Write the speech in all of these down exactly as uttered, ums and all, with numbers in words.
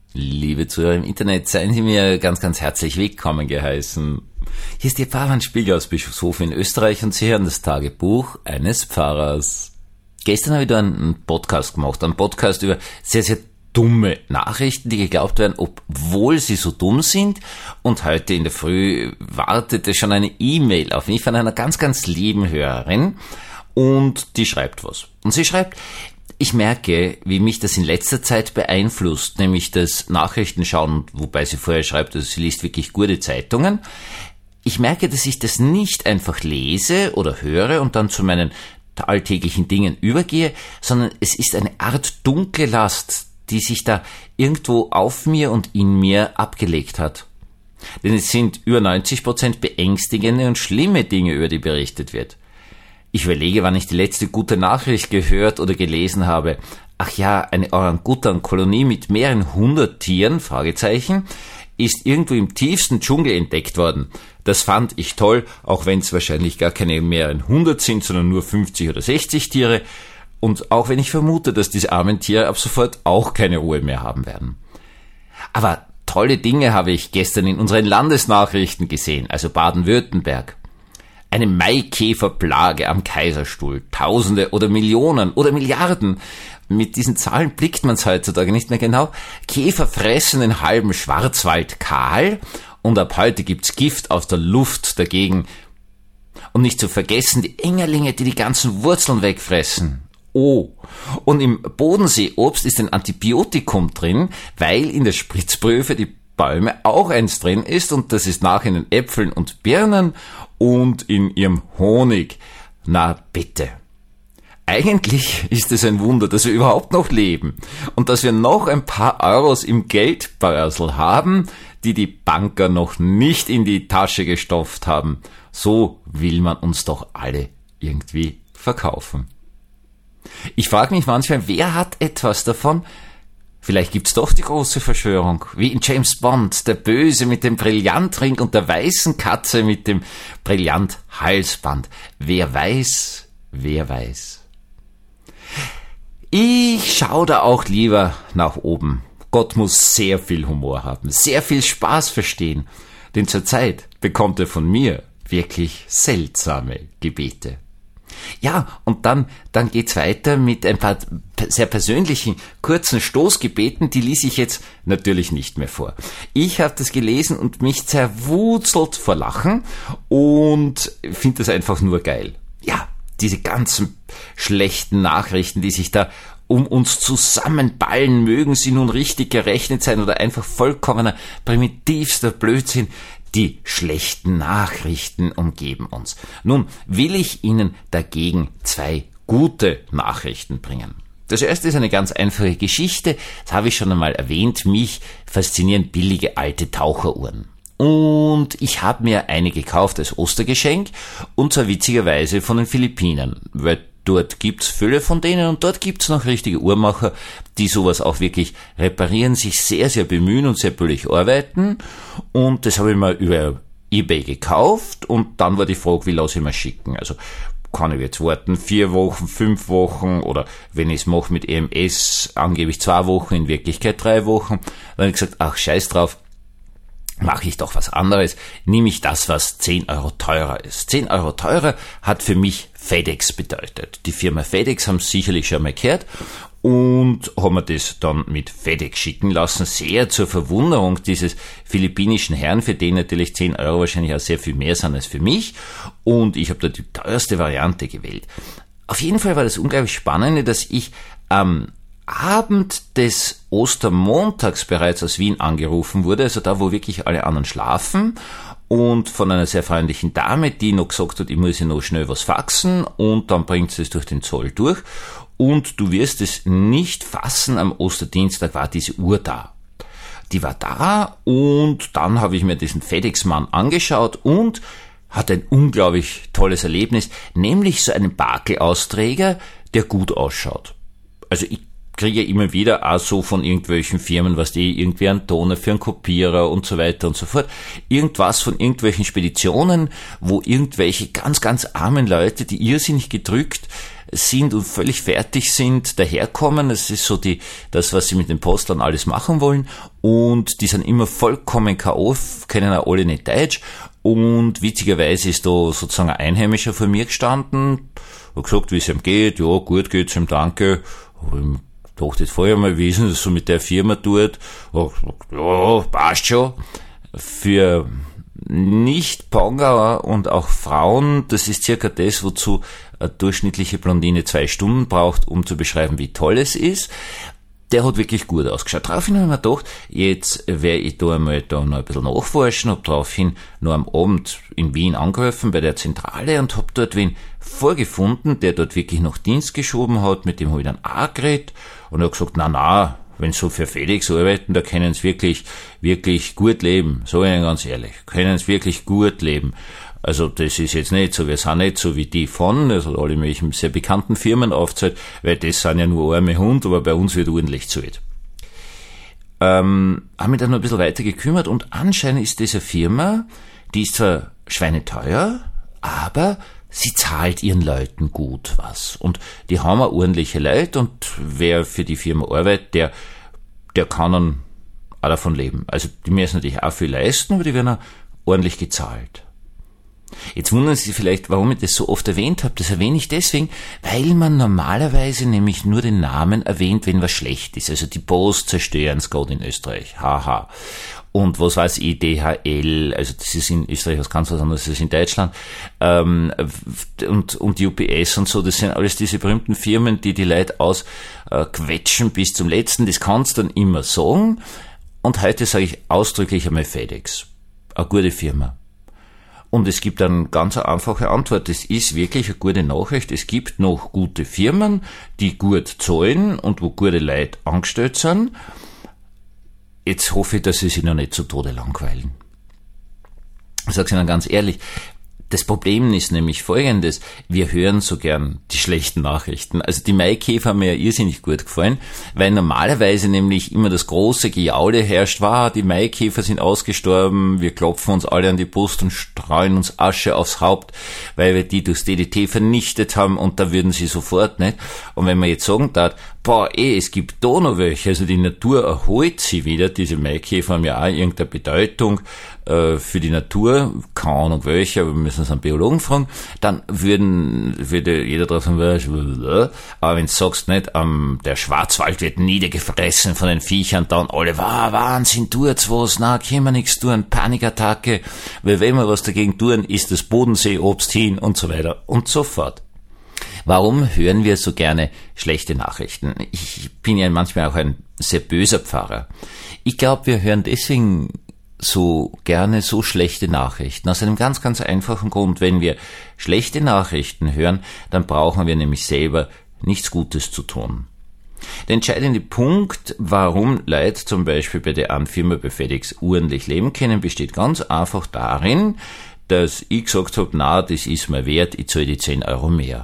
Liebe Zuhörer im Internet, seien Sie mir ganz, ganz herzlich willkommen geheißen. Hier ist Ihr Pfarrer Spiegel aus Bischofshofen in Österreich und Sie hören das Tagebuch eines Pfarrers. Gestern habe ich da einen Podcast gemacht, einen Podcast über sehr, sehr dumme Nachrichten, die geglaubt werden, obwohl sie so dumm sind. Und heute in der Früh wartete schon eine E-Mail auf mich von einer ganz, ganz lieben Hörerin und die schreibt was. Und sie schreibt: Ich merke, wie mich das in letzter Zeit beeinflusst, nämlich das Nachrichtenschauen, wobei sie vorher schreibt, also sie liest wirklich gute Zeitungen. Ich merke, dass ich das nicht einfach lese oder höre und dann zu meinen alltäglichen Dingen übergehe, sondern es ist eine Art dunkle Last, die sich da irgendwo auf mir und in mir abgelegt hat. Denn es sind über neunzig Prozent beängstigende und schlimme Dinge, über die berichtet wird. Ich überlege, wann ich die letzte gute Nachricht gehört oder gelesen habe. Ach ja, eine Orangutan-Kolonie mit mehreren hundert Tieren, Fragezeichen, ist irgendwo im tiefsten Dschungel entdeckt worden. Das fand ich toll, auch wenn es wahrscheinlich gar keine mehreren hundert sind, sondern nur fünfzig oder sechzig Tiere. Und auch wenn ich vermute, dass diese armen Tiere ab sofort auch keine Ruhe mehr haben werden. Aber tolle Dinge habe ich gestern in unseren Landesnachrichten gesehen, also Baden-Württemberg. Eine Maikäferplage am Kaiserstuhl, Tausende oder Millionen oder Milliarden. Mit diesen Zahlen blickt man es heutzutage nicht mehr genau. Käfer fressen den halben Schwarzwald kahl und ab heute gibt's Gift aus der Luft dagegen. Und nicht zu vergessen die Engerlinge, die die ganzen Wurzeln wegfressen. Oh, und im Bodenseeobst ist ein Antibiotikum drin, weil in der Spritzbrühe für die Bäume auch eins drin ist und das ist nach in den Äpfeln und Birnen und in ihrem Honig. Na bitte. Eigentlich ist es ein Wunder, dass wir überhaupt noch leben und dass wir noch ein paar Euros im Geldbörsel haben, die die Banker noch nicht in die Tasche gestopft haben. So will man uns doch alle irgendwie verkaufen. Ich frage mich manchmal, wer hat etwas davon? Vielleicht gibt's doch die große Verschwörung, wie in James Bond, der Böse mit dem Brillantring und der weißen Katze mit dem Brillanthalsband. Wer weiß, wer weiß. Ich schaue da auch lieber nach oben. Gott muss sehr viel Humor haben, sehr viel Spaß verstehen, denn zurzeit bekommt er von mir wirklich seltsame Gebete. Ja, und dann, dann geht's weiter mit ein paar sehr persönlichen, kurzen Stoßgebeten, die lese ich jetzt natürlich nicht mehr vor. Ich habe das gelesen und mich zerwurzelt vor Lachen und finde das einfach nur geil. Ja, diese ganzen schlechten Nachrichten, die sich da um uns zusammenballen, mögen sie nun richtig gerechnet sein oder einfach vollkommener, primitivster Blödsinn. Die schlechten Nachrichten umgeben uns. Nun will ich Ihnen dagegen zwei gute Nachrichten bringen. Das erste ist eine ganz einfache Geschichte, das habe ich schon einmal erwähnt, mich faszinieren billige alte Taucheruhren. Und ich habe mir eine gekauft als Ostergeschenk und zwar witzigerweise von den Philippinen, weil dort gibt's Fülle von denen und dort gibt's noch richtige Uhrmacher, die sowas auch wirklich reparieren, sich sehr, sehr bemühen und sehr billig arbeiten. Und das habe ich mal über eBay gekauft und dann war die Frage, wie lasse ich mir schicken? Also kann ich jetzt warten, vier Wochen, fünf Wochen oder wenn ich es mache mit E M S, angeblich zwei Wochen, in Wirklichkeit drei Wochen. Dann habe ich gesagt, ach scheiß drauf, mache ich doch was anderes, nehme ich das, was zehn Euro teurer ist. zehn Euro teurer hat für mich FedEx bedeutet. Die Firma FedEx haben es sicherlich schon mal gehört und haben mir das dann mit FedEx schicken lassen, sehr zur Verwunderung dieses philippinischen Herrn, für den natürlich zehn Euro wahrscheinlich auch sehr viel mehr sind als für mich und ich habe da die teuerste Variante gewählt. Auf jeden Fall war das unglaublich Spannende, dass ich am Abend des Ostermontags bereits aus Wien angerufen wurde, also da, wo wirklich alle anderen schlafen und von einer sehr freundlichen Dame, die noch gesagt hat, ich muss ja noch schnell was faxen und dann bringt sie es durch den Zoll durch und du wirst es nicht fassen, am Osterdienstag war diese Uhr da. Die war da und dann habe ich mir diesen FedEx-Mann angeschaut und hatte ein unglaublich tolles Erlebnis, nämlich so einen Barkelausträger, der gut ausschaut. Also ich kriege ich immer wieder auch so von irgendwelchen Firmen, was die irgendwie einen Toner für einen Kopierer und so weiter und so fort. Irgendwas von irgendwelchen Speditionen, wo irgendwelche ganz, ganz armen Leute, die irrsinnig gedrückt sind und völlig fertig sind, daherkommen. Das ist so die, das, was sie mit den Postlern alles machen wollen. Und die sind immer vollkommen K O, kennen auch alle nicht Deutsch. Und witzigerweise ist da sozusagen ein Einheimischer vor mir gestanden, hat gesagt, wie es ihm geht. Ja, gut geht's ihm, danke. Hab ihm dachte jetzt vorher mal, wie ist denn das so mit der Firma tut? Ja, passt schon. Für Nicht-Pongauer und auch Frauen, das ist circa das, wozu eine durchschnittliche Blondine zwei Stunden braucht, um zu beschreiben, wie toll es ist. Der hat wirklich gut ausgeschaut. Daraufhin habe ich mir gedacht, jetzt werde ich da einmal da noch ein bisschen nachforschen, habe daraufhin noch am Abend in Wien angerufen bei der Zentrale und habe dort wen vorgefunden, der dort wirklich noch Dienst geschoben hat, mit dem habe ich dann auch geredet und er hat gesagt, na na, wenn so für FedEx arbeiten, da können sie wirklich, wirklich gut leben. So Ihnen ganz ehrlich, können sie wirklich gut leben. Also das ist jetzt nicht so, wir sind nicht so wie die von, also alle möglichen sehr bekannten Firmen aufzählt, weil das sind ja nur arme Hunde, aber bei uns wird ordentlich zahlt. Ähm, haben mich dann noch ein bisschen weiter gekümmert und anscheinend ist diese Firma, die ist zwar schweineteuer, aber sie zahlt ihren Leuten gut was. Und die haben auch ordentliche Leute und wer für die Firma arbeitet, der, der kann dann auch davon leben. Also die müssen natürlich auch viel leisten, aber die werden auch ordentlich gezahlt. Jetzt wundern Sie sich vielleicht, warum ich das so oft erwähnt habe. Das erwähne ich deswegen, weil man normalerweise nämlich nur den Namen erwähnt, wenn was schlecht ist. Also die Post zerstören es gerade in Österreich. Haha. Und was weiß ich, D H L, also das ist in Österreich was ganz was anderes als in Deutschland, ähm, und, und U P S und so, das sind alles diese berühmten Firmen, die die Leute ausquetschen äh, bis zum Letzten. Das kannst du dann immer sagen. Und heute sage ich ausdrücklich einmal FedEx. Eine gute Firma. Und es gibt eine ganz einfache Antwort. Es ist wirklich eine gute Nachricht. Es gibt noch gute Firmen, die gut zahlen und wo gute Leute angestellt sind. Jetzt hoffe ich, dass sie sich noch nicht zu Tode langweilen. Ich sage es Ihnen ganz ehrlich, das Problem ist nämlich folgendes, wir hören so gern die schlechten Nachrichten. Also die Maikäfer haben mir ja irrsinnig gut gefallen, weil normalerweise nämlich immer das große Gejaule herrscht, wow, die Maikäfer sind ausgestorben, wir klopfen uns alle an die Brust und streuen uns Asche aufs Haupt, weil wir die durchs D D T vernichtet haben und da würden sie sofort nicht. Und wenn man jetzt sagen darf, boah, eh, es gibt da noch welche, also die Natur erholt sie wieder, diese Maikäfer haben ja auch irgendeine Bedeutung äh, für die Natur, keine Ahnung welche, aber wir müssen uns einen Biologen fragen, dann würden, würde jeder drauf sagen, aber wenn du sagst nicht, ähm, der Schwarzwald wird niedergefressen von den Viechern, dann alle, wow, Wahnsinn, tut's was, na, können wir nichts tun, Panikattacke, weil wenn wir was dagegen tun, ist das Bodenseeobst hin und so weiter und so fort. Warum hören wir so gerne schlechte Nachrichten? Ich bin ja manchmal auch ein sehr böser Pfarrer. Ich glaube, wir hören deswegen so gerne so schlechte Nachrichten. Aus einem ganz, ganz einfachen Grund. Wenn wir schlechte Nachrichten hören, dann brauchen wir nämlich selber nichts Gutes zu tun. Der entscheidende Punkt, warum Leute zum Beispiel bei der einen Firma bei FedEx ordentlich leben können, besteht ganz einfach darin, dass ich gesagt habe, na, das ist mir wert, ich zahle die zehn Euro mehr.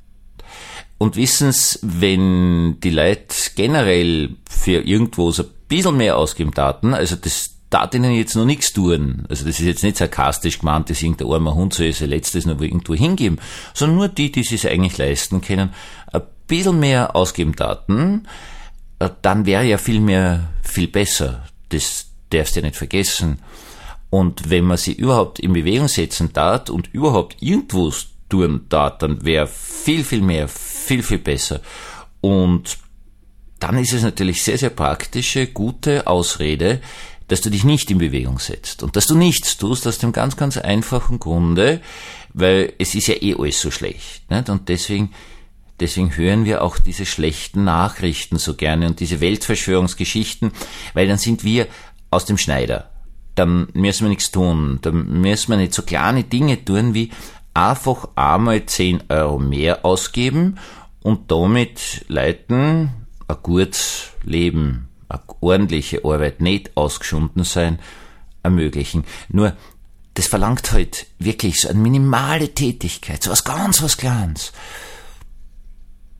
Und wissen's, wenn die Leute generell für irgendwo so ein bisschen mehr ausgeben taten, also das tat ihnen jetzt noch nichts tun, also das ist jetzt nicht sarkastisch gemeint, dass irgendein armer Hund soll sein letztes noch irgendwo hingeben, sondern nur die, die es eigentlich leisten können, ein bisschen mehr ausgeben taten, dann wäre ja viel mehr, viel besser. Das darfst du ja nicht vergessen. Und wenn man sie überhaupt in Bewegung setzen tat und überhaupt irgendwo tun tat, dann wäre viel, viel mehr, viel, viel besser. Und dann ist es natürlich sehr, sehr praktische, gute Ausrede, dass du dich nicht in Bewegung setzt und dass du nichts tust aus dem ganz, ganz einfachen Grunde, weil es ist ja eh alles so schlecht, nicht? Und deswegen, deswegen hören wir auch diese schlechten Nachrichten so gerne und diese Weltverschwörungsgeschichten, weil dann sind wir aus dem Schneider. Dann müssen wir nichts tun, dann müssen wir nicht so kleine Dinge tun wie einfach einmal zehn Euro mehr ausgeben und damit Leuten ein gutes Leben, eine ordentliche Arbeit, nicht ausgeschunden sein, ermöglichen. Nur, das verlangt halt wirklich so eine minimale Tätigkeit, so was ganz was Kleines.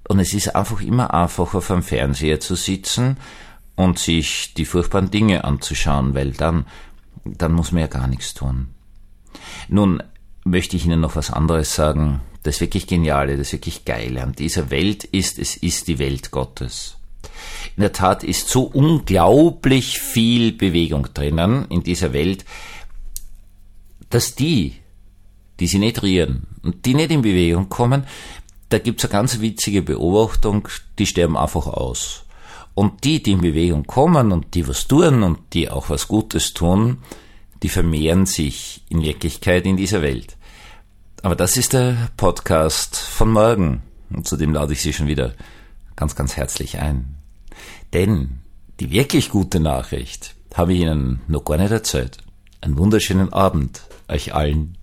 Und es ist einfach immer einfacher, vor dem Fernseher zu sitzen und sich die furchtbaren Dinge anzuschauen, weil dann, dann muss man ja gar nichts tun. Nun möchte ich Ihnen noch was anderes sagen. Das wirklich Geniale, das wirklich Geile an dieser Welt ist, es ist die Welt Gottes. In der Tat ist so unglaublich viel Bewegung drinnen in dieser Welt, dass die, die sie nicht rühren und die nicht in Bewegung kommen, da gibt's eine ganz witzige Beobachtung, die sterben einfach aus. Und die, die in Bewegung kommen und die was tun und die auch was Gutes tun, die vermehren sich in Wirklichkeit in dieser Welt. Aber das ist der Podcast von morgen und zu dem lade ich Sie schon wieder ganz, ganz herzlich ein. Denn die wirklich gute Nachricht habe ich Ihnen noch gar nicht erzählt. Einen wunderschönen Abend euch allen.